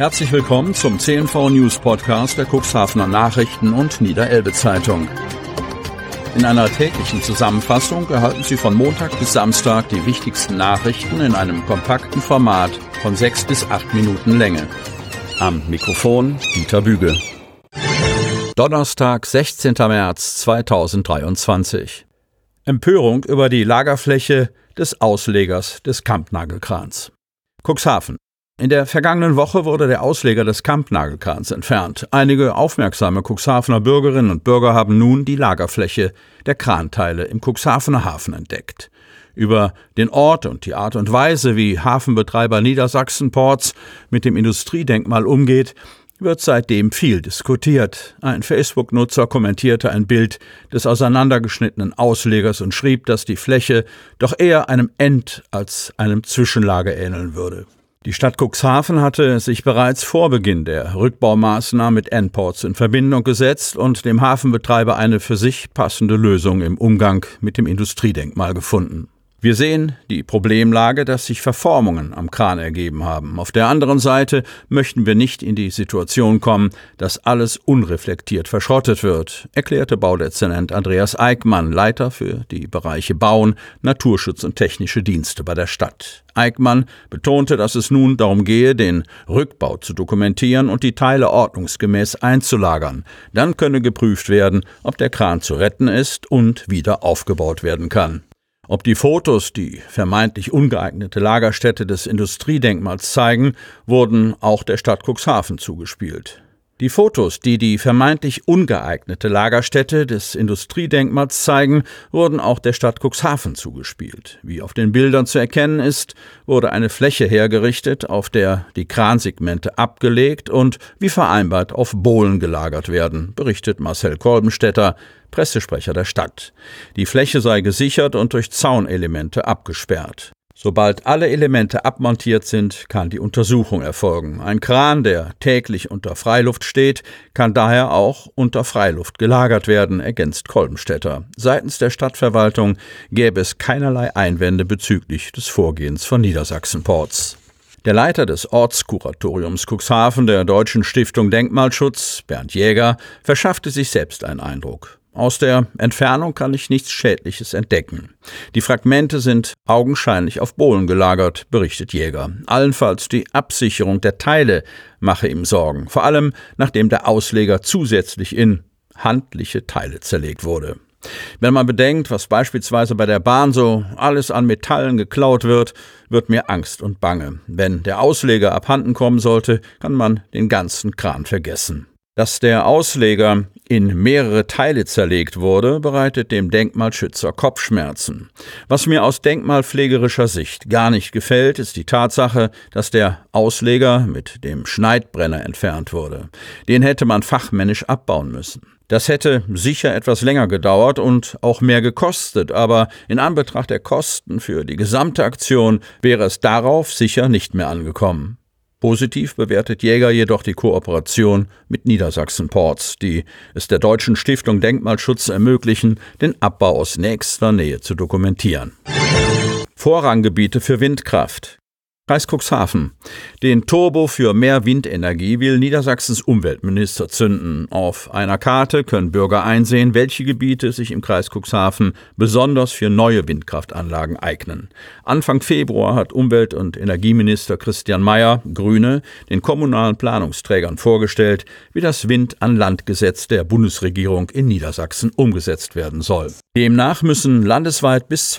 Herzlich willkommen zum CNV News Podcast der Cuxhavener Nachrichten und Niederelbe Zeitung. In einer täglichen Zusammenfassung erhalten Sie von Montag bis Samstag die wichtigsten Nachrichten in einem kompakten Format von 6 bis 8 Minuten Länge. Am Mikrofon Dieter Büge. Donnerstag, 16. März 2023. Empörung über die Lagerfläche des Auslegers des Kampnagelkrans. Cuxhaven. In der vergangenen Woche wurde der Ausleger des Kampnagelkrans entfernt. Einige aufmerksame Cuxhavener Bürgerinnen und Bürger haben nun die Lagerfläche der Kranteile im Cuxhavener Hafen entdeckt. Über den Ort und die Art und Weise, wie Hafenbetreiber Niedersachsen Ports mit dem Industriedenkmal umgeht, wird seitdem viel diskutiert. Ein Facebook-Nutzer kommentierte ein Bild des auseinandergeschnittenen Auslegers und schrieb, dass die Fläche doch eher einem End- als einem Zwischenlager ähneln würde. Die Stadt Cuxhaven hatte sich bereits vor Beginn der Rückbaumaßnahmen mit N-Ports in Verbindung gesetzt und dem Hafenbetreiber eine für sich passende Lösung im Umgang mit dem Industriedenkmal gefunden. Wir sehen die Problemlage, dass sich Verformungen am Kran ergeben haben. Auf der anderen Seite möchten wir nicht in die Situation kommen, dass alles unreflektiert verschrottet wird, erklärte Baudezernent Andreas Eickmann, Leiter für die Bereiche Bauen, Naturschutz und technische Dienste bei der Stadt. Eickmann betonte, dass es nun darum gehe, den Rückbau zu dokumentieren und die Teile ordnungsgemäß einzulagern. Dann könne geprüft werden, ob der Kran zu retten ist und wieder aufgebaut werden kann. Ob die Fotos die vermeintlich ungeeignete Lagerstätte des Industriedenkmals zeigen, wurden auch der Stadt Cuxhaven zugespielt. Die Fotos, die die vermeintlich ungeeignete Lagerstätte des Industriedenkmals zeigen, wurden auch der Stadt Cuxhaven zugespielt. Wie auf den Bildern zu erkennen ist, wurde eine Fläche hergerichtet, auf der die Kransegmente abgelegt und wie vereinbart auf Bohlen gelagert werden, berichtet Marcel Kolbenstädter, Pressesprecher der Stadt. Die Fläche sei gesichert und durch Zaunelemente abgesperrt. Sobald alle Elemente abmontiert sind, kann die Untersuchung erfolgen. Ein Kran, der täglich unter Freiluft steht, kann daher auch unter Freiluft gelagert werden, ergänzt Kolbenstädter. Seitens der Stadtverwaltung gäbe es keinerlei Einwände bezüglich des Vorgehens von Niedersachsen Ports. Der Leiter des Ortskuratoriums Cuxhaven der Deutschen Stiftung Denkmalschutz, Bernd Jäger, verschaffte sich selbst einen Eindruck. Aus der Entfernung kann ich nichts Schädliches entdecken. Die Fragmente sind augenscheinlich auf Bohlen gelagert, berichtet Jäger. Allenfalls die Absicherung der Teile mache ihm Sorgen, vor allem nachdem der Ausleger zusätzlich in handliche Teile zerlegt wurde. Wenn man bedenkt, was beispielsweise bei der Bahn so alles an Metallen geklaut wird, wird mir Angst und Bange. Wenn der Ausleger abhanden kommen sollte, kann man den ganzen Kran vergessen. Dass der Ausleger in mehrere Teile zerlegt wurde, bereitet dem Denkmalschützer Kopfschmerzen. Was mir aus denkmalpflegerischer Sicht gar nicht gefällt, ist die Tatsache, dass der Ausleger mit dem Schneidbrenner entfernt wurde. Den hätte man fachmännisch abbauen müssen. Das hätte sicher etwas länger gedauert und auch mehr gekostet, aber in Anbetracht der Kosten für die gesamte Aktion wäre es darauf sicher nicht mehr angekommen. Positiv bewertet Jäger jedoch die Kooperation mit Niedersachsen Ports, die es der Deutschen Stiftung Denkmalschutz ermöglichen, den Abbau aus nächster Nähe zu dokumentieren. Vorranggebiete für Windkraft. Kreis Cuxhaven. Den Turbo für mehr Windenergie will Niedersachsens Umweltminister zünden. Auf einer Karte können Bürger einsehen, welche Gebiete sich im Kreis Cuxhaven besonders für neue Windkraftanlagen eignen. Anfang Februar hat Umwelt- und Energieminister Christian Mayer, Grüne, den kommunalen Planungsträgern vorgestellt, wie das Wind-an-Land-Gesetz der Bundesregierung in Niedersachsen umgesetzt werden soll. Demnach müssen landesweit bis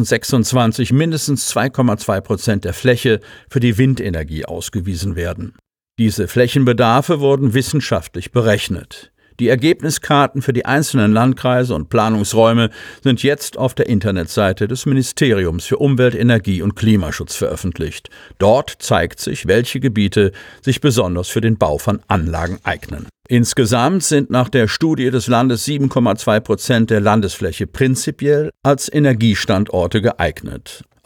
2026 mindestens 2,2% der Fläche für die Windenergie ausgewiesen werden. Diese Flächenbedarfe wurden wissenschaftlich berechnet. Die Ergebniskarten für die einzelnen Landkreise und Planungsräume sind jetzt auf der Internetseite des Ministeriums für Umwelt, Energie und Klimaschutz veröffentlicht. Dort zeigt sich, welche Gebiete sich besonders für den Bau von Anlagen eignen. Insgesamt sind nach der Studie des Landes 7,2% der Landesfläche prinzipiell als Energiestandorte geeignet.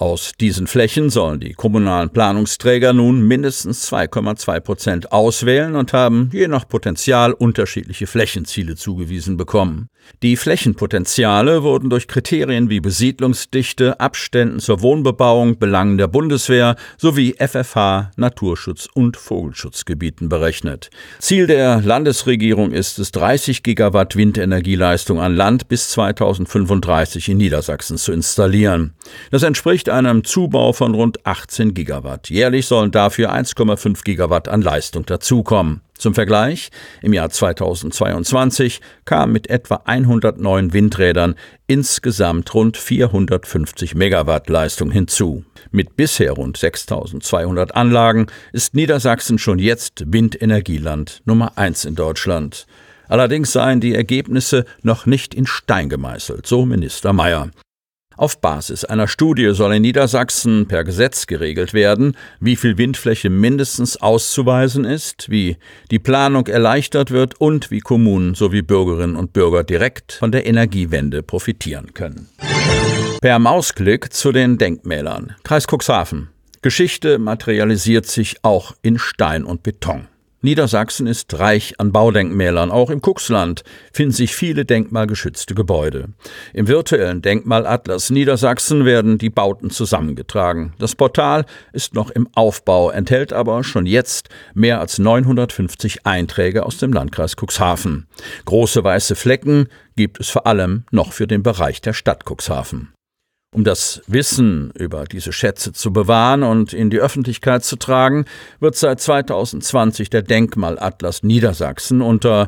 Aus diesen Flächen sollen die kommunalen Planungsträger nun mindestens 2,2% auswählen und haben je nach Potenzial unterschiedliche Flächenziele zugewiesen bekommen. Die Flächenpotenziale wurden durch Kriterien wie Besiedlungsdichte, Abständen zur Wohnbebauung, Belangen der Bundeswehr sowie FFH, Naturschutz- und Vogelschutzgebieten berechnet. Ziel der Landesregierung ist es, 30 Gigawatt Windenergieleistung an Land bis 2035 in Niedersachsen zu installieren. Das entspricht einem Zubau von rund 18 Gigawatt. Jährlich sollen dafür 1,5 Gigawatt an Leistung dazukommen. Zum Vergleich, im Jahr 2022 kamen mit etwa 109 Windrädern insgesamt rund 450 Megawatt Leistung hinzu. Mit bisher rund 6.200 Anlagen ist Niedersachsen schon jetzt Windenergieland Nummer 1 in Deutschland. Allerdings seien die Ergebnisse noch nicht in Stein gemeißelt, so Minister Mayer. Auf Basis einer Studie soll in Niedersachsen per Gesetz geregelt werden, wie viel Windfläche mindestens auszuweisen ist, wie die Planung erleichtert wird und wie Kommunen sowie Bürgerinnen und Bürger direkt von der Energiewende profitieren können. Per Mausklick zu den Denkmälern. Kreis Cuxhaven. Geschichte materialisiert sich auch in Stein und Beton. Niedersachsen ist reich an Baudenkmälern. Auch im Cuxland finden sich viele denkmalgeschützte Gebäude. Im virtuellen Denkmalatlas Niedersachsen werden die Bauten zusammengetragen. Das Portal ist noch im Aufbau, enthält aber schon jetzt mehr als 950 Einträge aus dem Landkreis Cuxhaven. Große weiße Flecken gibt es vor allem noch für den Bereich der Stadt Cuxhaven. Um das Wissen über diese Schätze zu bewahren und in die Öffentlichkeit zu tragen, wird seit 2020 der Denkmalatlas Niedersachsen unter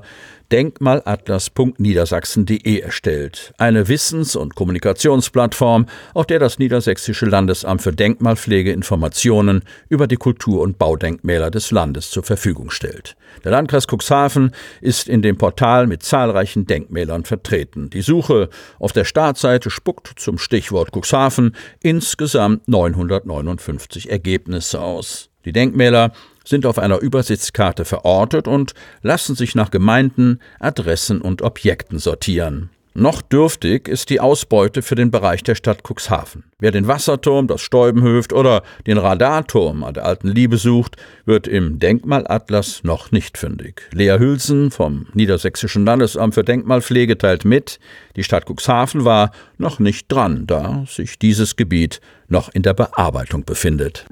denkmalatlas.niedersachsen.de erstellt. Eine Wissens- und Kommunikationsplattform, auf der das Niedersächsische Landesamt für Denkmalpflege Informationen über die Kultur- und Baudenkmäler des Landes zur Verfügung stellt. Der Landkreis Cuxhaven ist in dem Portal mit zahlreichen Denkmälern vertreten. Die Suche auf der Startseite spuckt zum Stichwort Cuxhaven insgesamt 959 Ergebnisse aus. Die Denkmäler sind auf einer Übersichtskarte verortet und lassen sich nach Gemeinden, Adressen und Objekten sortieren. Noch dürftig ist die Ausbeute für den Bereich der Stadt Cuxhaven. Wer den Wasserturm, das Steubenhöft oder den Radarturm an der Alten Liebe sucht, wird im Denkmalatlas noch nicht fündig. Lea Hülsen vom Niedersächsischen Landesamt für Denkmalpflege teilt mit, die Stadt Cuxhaven war noch nicht dran, da sich dieses Gebiet noch in der Bearbeitung befindet.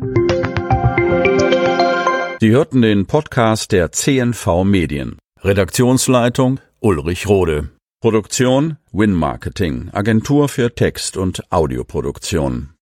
Sie hörten den Podcast der CNV Medien. Redaktionsleitung Ulrich Rode. Produktion Win Marketing, Agentur für Text- und Audioproduktion.